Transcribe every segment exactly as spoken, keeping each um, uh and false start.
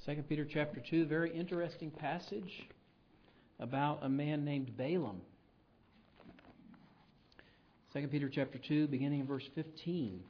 Second Peter chapter two, very interesting passage about a man named Balaam. Second Peter chapter two, beginning in verse fifteen.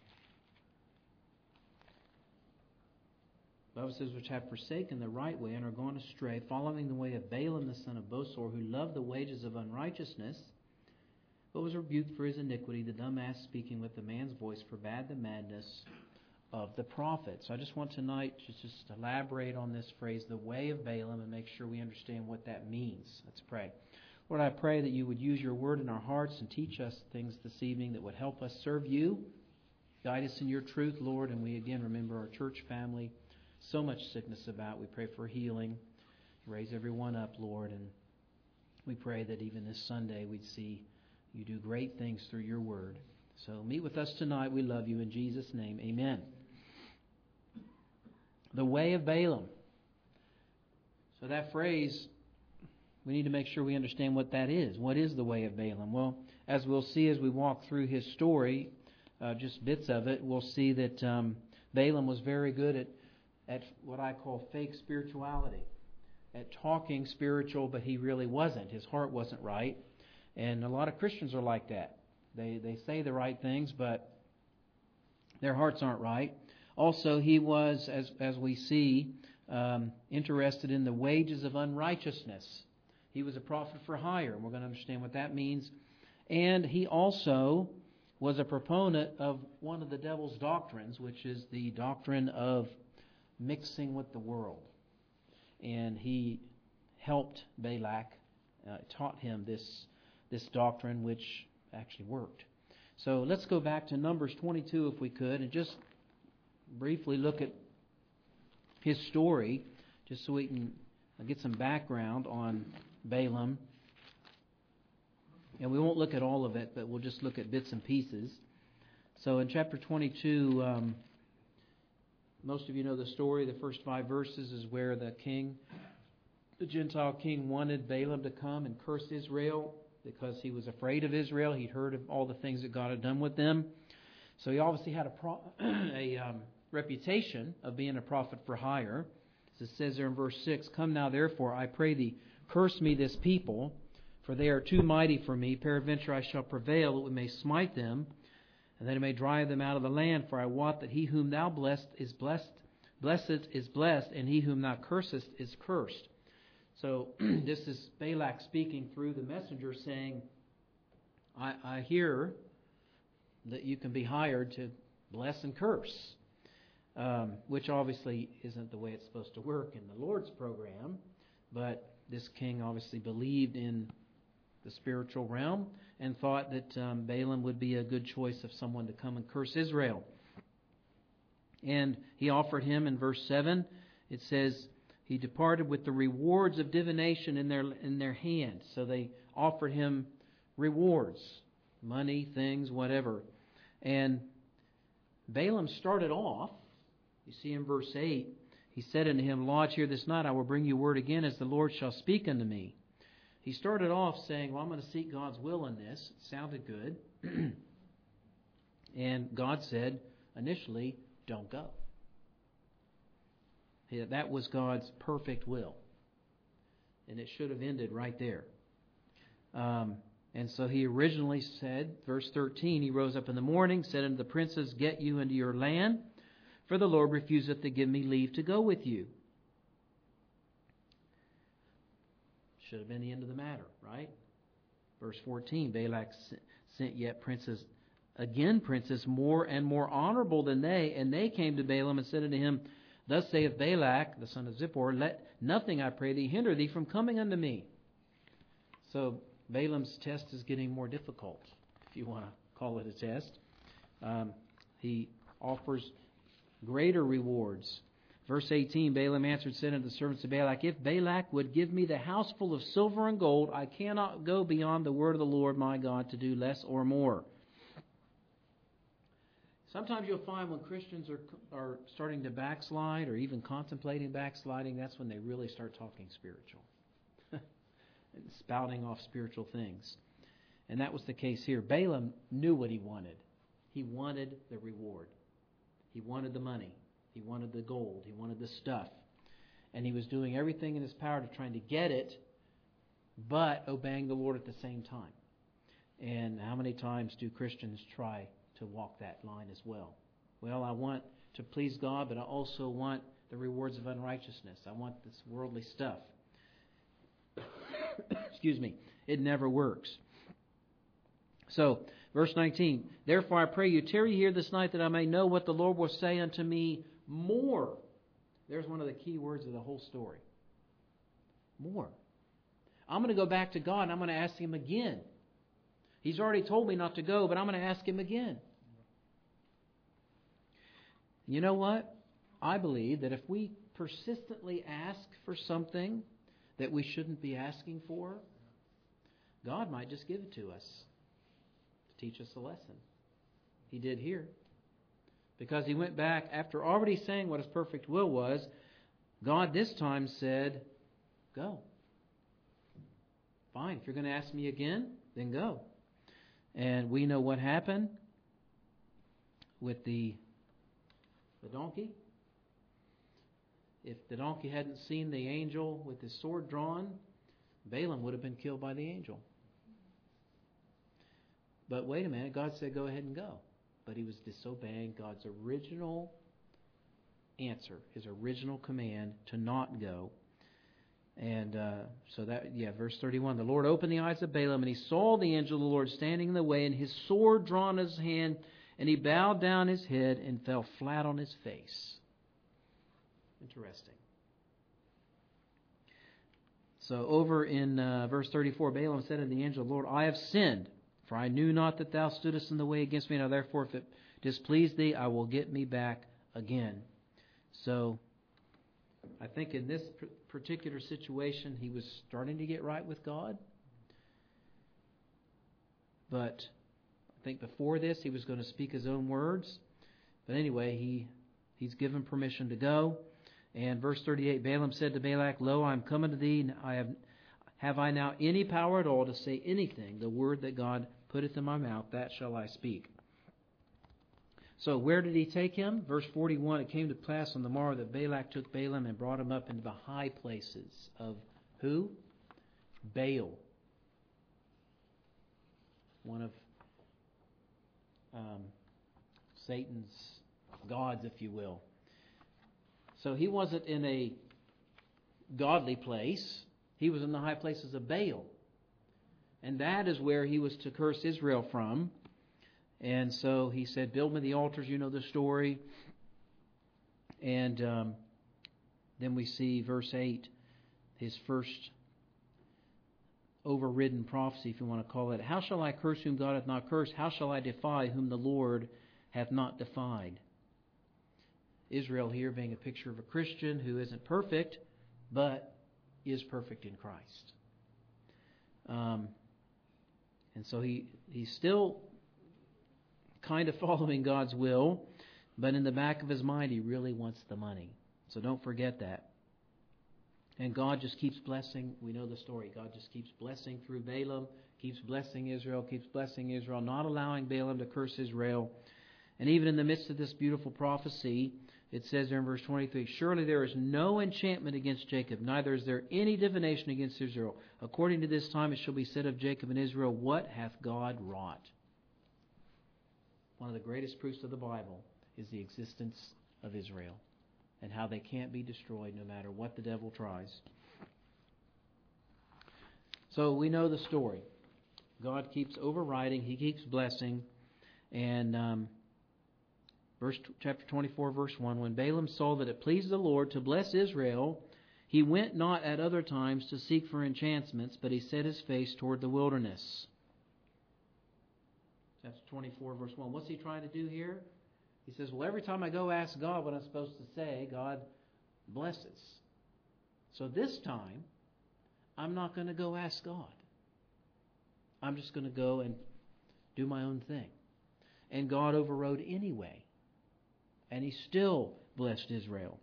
The Bible says, which have forsaken the right way and are gone astray, following the way of Balaam the son of Bosor, who loved the wages of unrighteousness, but was rebuked for his iniquity. The dumb ass speaking with the man's voice forbade the madness of the prophet. So I just want tonight to just elaborate on this phrase, the way of Balaam, and make sure we understand what that means. Let's pray. Lord, I pray that you would use your word in our hearts and teach us things this evening that would help us serve you. Guide us in your truth, Lord, and we again remember our church family. So much sickness about. We pray for healing. Raise everyone up, Lord, and we pray that even this Sunday we'd see you do great things through your word. So meet with us tonight. We love you in Jesus' name. Amen. The way of Balaam. So that phrase, we need to make sure we understand what that is. What is the way of Balaam? Well, as we'll see as we walk through his story, uh, just bits of it, we'll see that um, Balaam was very good at at what I call fake spirituality, at talking spiritual, but he really wasn't. His heart wasn't right. And a lot of Christians are like that. They they say the right things, but their hearts aren't right. Also, he was, as as we see, um, interested in the wages of unrighteousness. He was a prophet for hire, and we're going to understand what that means. And he also was a proponent of one of the devil's doctrines, which is the doctrine of mixing with the world. And he helped Balak, uh, taught him this this doctrine, which actually worked. So let's go back to Numbers twenty-two if we could, and just briefly look at his story, just so we can get some background on Balaam. And we won't look at all of it, but we'll just look at bits and pieces. So in chapter twenty-two, um, most of you know the story. The first five verses is where the king, the Gentile king, wanted Balaam to come and curse Israel because he was afraid of Israel. He'd heard of all the things that God had done with them. So he obviously had a, pro- a um, reputation of being a prophet for hire. As it says there in verse six, "Come now, therefore, I pray thee, curse me this people, for they are too mighty for me. Peradventure I shall prevail, that we may smite them, and that I may drive them out of the land. For I wot that he whom thou blessed is blessed, blessed is blessed, and he whom thou cursest is cursed." So this is Balak speaking through the messenger, saying, I, I hear that you can be hired to bless and curse, um, which obviously isn't the way it's supposed to work in the Lord's program. But this king obviously believed in the spiritual realm, and thought that um, Balaam would be a good choice of someone to come and curse Israel. And he offered him in verse seven, it says, he departed with the rewards of divination in their in their hand. So they offered him rewards, money, things, whatever. And Balaam started off, you see in verse eight, he said unto him, "Lodge here this night, I will bring you word again as the Lord shall speak unto me." He started off saying, well, I'm going to seek God's will in this. It sounded good. And God said, initially, don't go. That was God's perfect will. And it should have ended right there. Um, and so he originally said, verse thirteen, he rose up in the morning, said unto the princes, "Get you into your land, for the Lord refuseth to give me leave to go with you." Should have been the end of the matter, right? Verse fourteen, Balak sent yet princes, again princes, more and more honorable than they, and they came to Balaam and said unto him, "Thus saith Balak, the son of Zippor, let nothing, I pray thee, hinder thee from coming unto me." So Balaam's test is getting more difficult, if you want to call it a test. Um, he offers greater rewards. Verse eighteen, Balaam answered, said unto the servants of Balak, "If Balak would give me the house full of silver and gold, I cannot go beyond the word of the Lord my God to do less or more." Sometimes you'll find when Christians are are starting to backslide or even contemplating backsliding, that's when they really start talking spiritual and spouting off spiritual things. And that was the case here. Balaam knew what he wanted. He wanted the reward. He wanted the money. He wanted the gold. He wanted the stuff. And he was doing everything in his power to trying to get it, but obeying the Lord at the same time. And how many times do Christians try to walk that line as well? Well, I want to please God, but I also want the rewards of unrighteousness. I want this worldly stuff. Excuse me. It never works. So, verse nineteen, therefore I pray you, tarry here this night that I may know what the Lord will say unto me more. There's one of the key words of the whole story. More. I'm going to go back to God and I'm going to ask Him again. He's already told me not to go, but I'm going to ask Him again. You know what? I believe that if we persistently ask for something that we shouldn't be asking for, God might just give it to us to teach us a lesson. He did here. Because He went back after already saying what His perfect will was. God this time said, go. Fine, if you're going to ask me again, then go. And we know what happened with the, the donkey. If the donkey hadn't seen the angel with his sword drawn, Balaam would have been killed by the angel. But wait a minute, God said go ahead and go. But he was disobeying God's original answer, His original command to not go. And uh, so that, yeah, verse thirty-one, the Lord opened the eyes of Balaam, and he saw the angel of the Lord standing in the way, and his sword drawn in his hand, and he bowed down his head and fell flat on his face. Interesting. So over in uh, verse thirty-four, Balaam said to the angel of the Lord, I have sinned, for I knew not that thou stoodest in the way against me. Now therefore, if it displease thee, I will get me back again. So I think in this particular situation, he was starting to get right with God. But I think before this, he was going to speak his own words. But anyway, he he's given permission to go. And verse thirty-eight, Balaam said to Balak, Lo, I am coming to thee. I have, have I now any power at all to say anything? The word that God putteth in my mouth, that shall I speak. So where did he take him? Verse forty-one, it came to pass on the morrow that Balak took Balaam and brought him up into the high places of who? Baal. One of um, Satan's gods, if you will. So he wasn't in a godly place. He was in the high places of Baal. And that is where he was to curse Israel from. And so he said, build me the altars, you know the story. And um, then we see verse eight, his first overridden prophecy, if you want to call it. How shall I curse whom God hath not cursed? How shall I defy whom the Lord hath not defied? Israel here being a picture of a Christian who isn't perfect, but is perfect in Christ. Um, and so he he's still kind of following God's will, but in the back of his mind, he really wants the money. So don't forget that. And God just keeps blessing. We know the story. God just keeps blessing through Balaam, keeps blessing Israel, keeps blessing Israel, not allowing Balaam to curse Israel. And even in the midst of this beautiful prophecy, it says there in verse twenty-three, surely there is no enchantment against Jacob, neither is there any divination against Israel. According to this time it shall be said of Jacob and Israel, what hath God wrought? One of the greatest proofs of the Bible is the existence of Israel and how they can't be destroyed no matter what the devil tries. So we know the story. God keeps overriding. He keeps blessing. And um, verse chapter twenty-four, verse one, when Balaam saw that it pleased the Lord to bless Israel, he went not at other times to seek for enchantments, but he set his face toward the wilderness. Chapter twenty-four, verse one. What's he trying to do here? He says, well, every time I go ask God what I'm supposed to say, God blesses. So this time, I'm not going to go ask God. I'm just going to go and do my own thing. And God overrode anyway. And he still blessed Israel.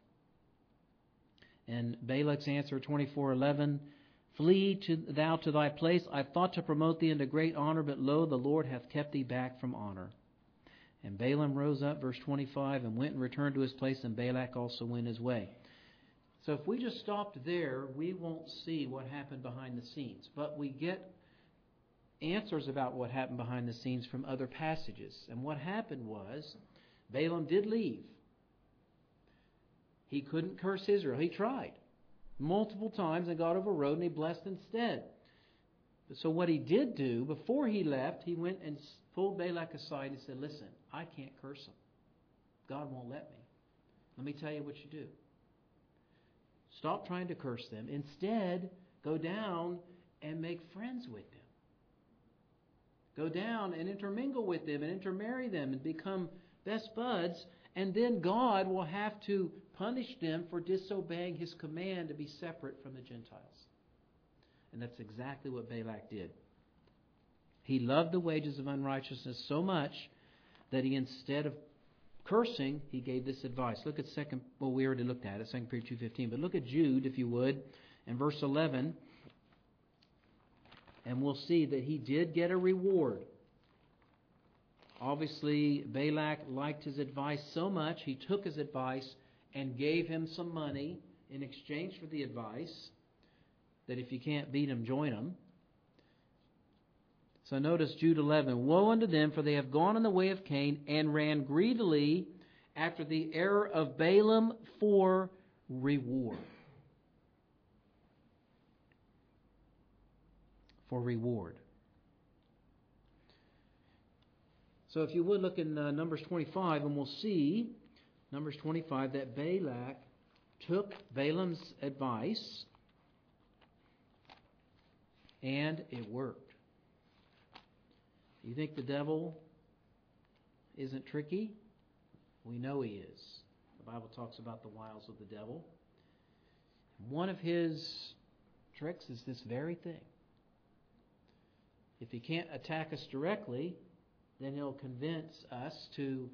And Balak's answer, twenty-four eleven, flee to, thou to thy place. I thought to promote thee into great honor, but lo, the Lord hath kept thee back from honor. And Balaam rose up, verse twenty-five, and went and returned to his place, and Balak also went his way. So if we just stopped there, we won't see what happened behind the scenes. But we get answers about what happened behind the scenes from other passages. And what happened was, Balaam did leave. He couldn't curse Israel. He tried multiple times and God overrode, and he blessed instead. So what he did do, before he left, he went and pulled Balak aside and said, listen, I can't curse them. God won't let me. Let me tell you what you do. Stop trying to curse them. Instead, go down and make friends with them. Go down and intermingle with them and intermarry them and become best buds. And then God will have to punish them for disobeying His command to be separate from the Gentiles. And that's exactly what Balak did. He loved the wages of unrighteousness so much that he, instead of cursing, he gave this advice. Look at second. Well, we already looked at it, Second Peter two fifteen. But look at Jude, if you would, in verse eleven, and we'll see that he did get a reward. Obviously, Balak liked his advice so much, he took his advice and gave him some money in exchange for the advice, that if you can't beat him, join him. So notice Jude eleven. Woe unto them, for they have gone in the way of Cain and ran greedily after the error of Balaam for reward. For reward. So if you would look in uh, Numbers twenty-five, and we'll see, Numbers twenty-five, that Balak took Balaam's advice, and it worked. You think the devil isn't tricky? We know he is. The Bible talks about the wiles of the devil. One of his tricks is this very thing. If he can't attack us directly, then he'll convince us to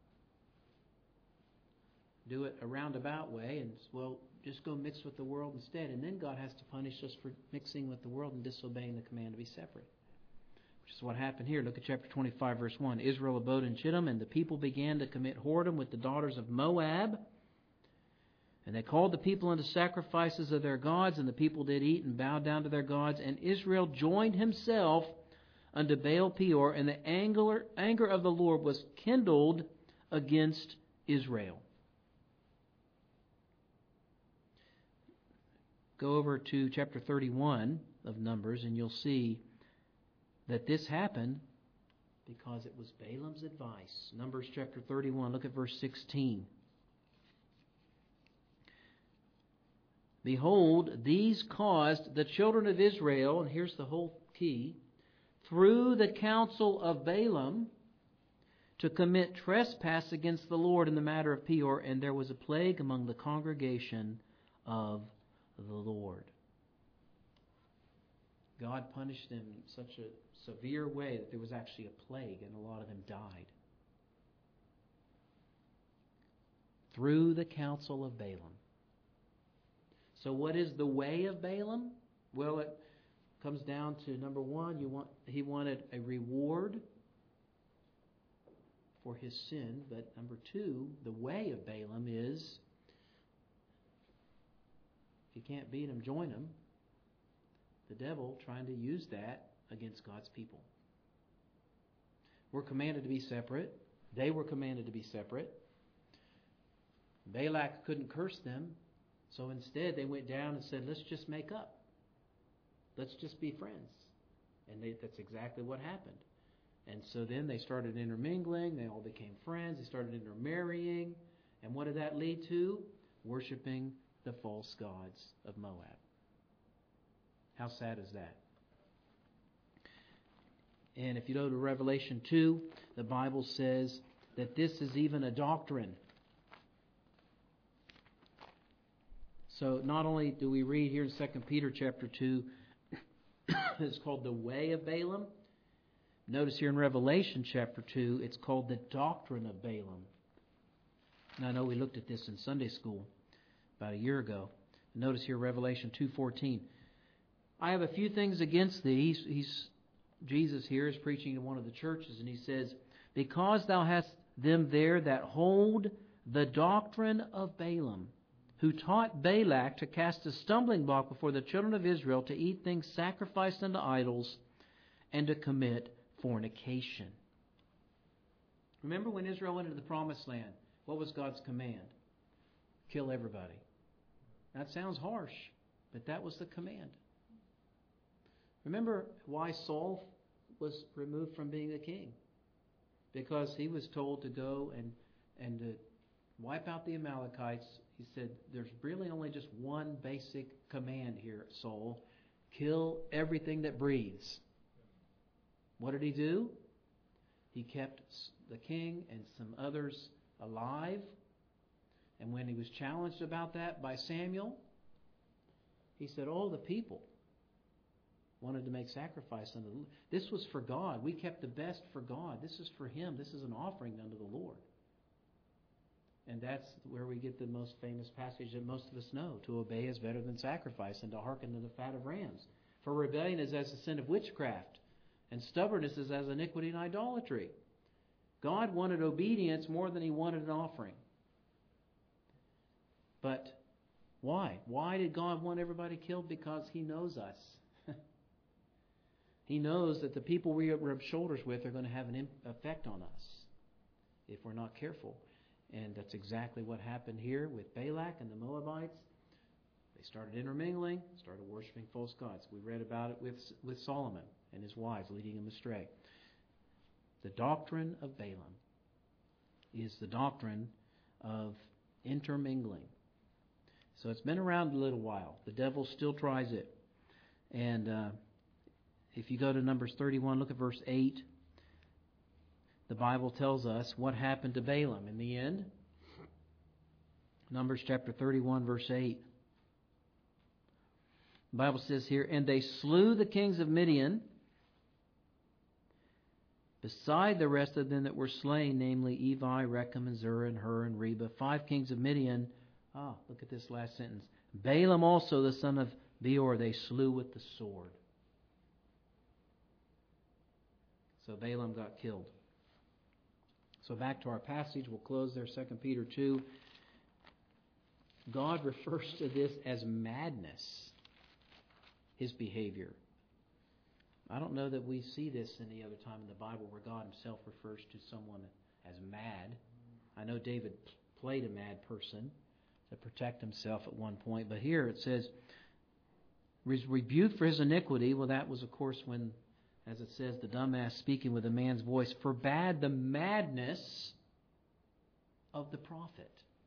do it a roundabout way and, well, just go mix with the world instead. And then God has to punish us for mixing with the world and disobeying the command to be separate. Which is what happened here. Look at chapter twenty-five, verse one. Israel abode in Chittim, and the people began to commit whoredom with the daughters of Moab. And they called the people unto sacrifices of their gods, and the people did eat and bowed down to their gods. And Israel joined himself unto Baal Peor, and the anger, anger of the Lord was kindled against Israel. Go over to chapter thirty-one of Numbers, and you'll see that this happened because it was Balaam's advice. Numbers chapter thirty-one, look at verse sixteen. Behold, these caused the children of Israel, and here's the whole key, through the counsel of Balaam, to commit trespass against the Lord in the matter of Peor, and there was a plague among the congregation of the Lord. God punished them in such a severe way that there was actually a plague, and a lot of them died. Through the counsel of Balaam. So what is the way of Balaam? Well, it comes down to, number one, you want he wanted a reward for his sin. But number two, the way of Balaam is, if you can't beat him, join him. The devil trying to use that against God's people. We're commanded to be separate. They were commanded to be separate. Balak couldn't curse them, so instead they went down and said, let's just make up. Let's just be friends. And they, that's exactly what happened. And so then they started intermingling. They all became friends. They started intermarrying. And what did that lead to? Worshipping the false gods of Moab. How sad is that? And if you go to Revelation two, the Bible says that this is even a doctrine. So not only do we read here in Second Peter chapter two, it's called the way of Balaam. Notice here in Revelation chapter two, it's called the doctrine of Balaam. Now I know we looked at this in Sunday school about a year ago. Notice here Revelation two fourteen. I have a few things against thee. He's, he's, Jesus here is preaching to one of the churches, and he says, because thou hast them there that hold the doctrine of Balaam, who taught Balak to cast a stumbling block before the children of Israel, to eat things sacrificed unto idols, and to commit fornication. Remember when Israel went into the promised land, what was God's command? Kill everybody. That sounds harsh, but that was the command. Remember why Saul was removed from being a king? Because he was told to go and, and to wipe out the Amalekites. He said, there's really only just one basic command here, Saul. Kill everything that breathes. What did he do? He kept the king and some others alive. And when he was challenged about that by Samuel, he said, oh, the people wanted to make sacrifice unto the Lord. This was for God. We kept the best for God. This is for Him. This is an offering unto the Lord. And that's where we get the most famous passage that most of us know. To obey is better than sacrifice, and to hearken to the fat of rams. For rebellion is as the sin of witchcraft, and stubbornness is as iniquity and idolatry. God wanted obedience more than He wanted an offering. But why? Why did God want everybody killed? Because He knows us. He knows that the people we rub shoulders with are going to have an effect on us if we're not careful. And that's exactly what happened here with Balak and the Moabites. They started intermingling, started worshiping false gods. We read about it with, with Solomon and his wives leading him astray. The doctrine of Balaam is the doctrine of intermingling. So it's been around a little while. The devil still tries it. And uh, if you go to Numbers thirty-one, look at verse eight. The Bible tells us what happened to Balaam in the end. Numbers chapter thirty-one, verse eight. The Bible says here, and they slew the kings of Midian, beside the rest of them that were slain, namely Evi, Rechem, and Zerah, and Hur, and Reba, five kings of Midian. Ah, look at this last sentence. Balaam also, the son of Beor, they slew with the sword. So Balaam got killed. So back to our passage, we'll close there, Second Peter two. God refers to this as madness, his behavior. I don't know that we see this any other time in the Bible where God himself refers to someone as mad. I know David played a mad person to protect himself at one point, but here it says, rebuked for his iniquity. Well, that was, of course, when, as it says, the dumbass speaking with a man's voice forbade the madness of the prophet.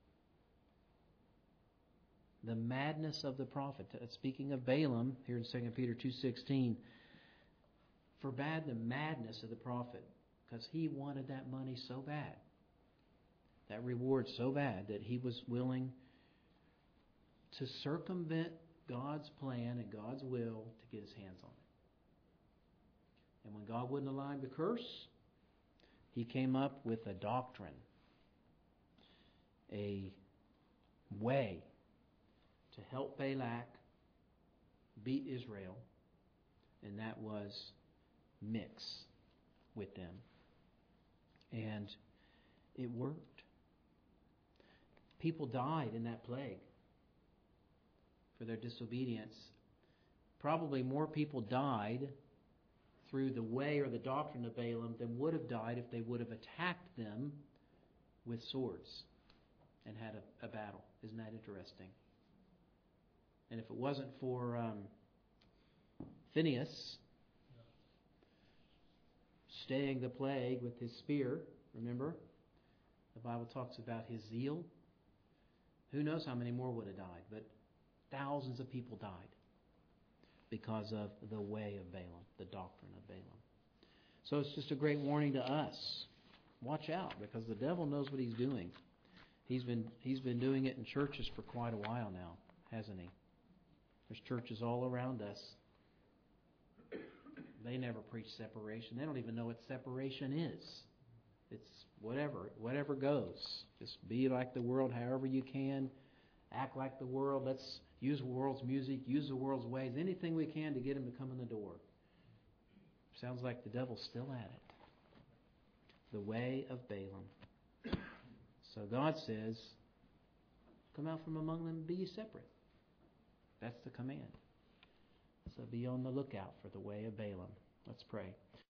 The madness of the prophet. Speaking of Balaam, here in Second Peter two sixteen, forbade the madness of the prophet because he wanted that money so bad, that reward so bad, that he was willing to circumvent God's plan and God's will to get his hands on it. And when God wouldn't allow him to curse, he came up with a doctrine, a way to help Balak beat Israel, and that was mix with them. And it worked. People died in that plague for their disobedience. Probably more people died through the way or the doctrine of Balaam than would have died if they would have attacked them with swords and had a, a battle. Isn't that interesting? And if it wasn't for um, Phinehas staying the plague with his spear, remember? The Bible talks about his zeal. Who knows how many more would have died, but thousands of people died because of the way of Balaam, the doctrine of Balaam. So it's just a great warning to us. Watch out, because the devil knows what he's doing. He's been he's been doing it in churches for quite a while now, hasn't he? There's churches all around us. They never preach separation. They don't even know what separation is. It's whatever, whatever goes. Just be like the world however you can. Act like the world. Let's use the world's music, use the world's ways, anything we can to get them to come in the door. Sounds like the devil's still at it. The way of Balaam. So God says, Come out from among them, be ye separate. That's the command. So be on the lookout for the way of Balaam. Let's pray.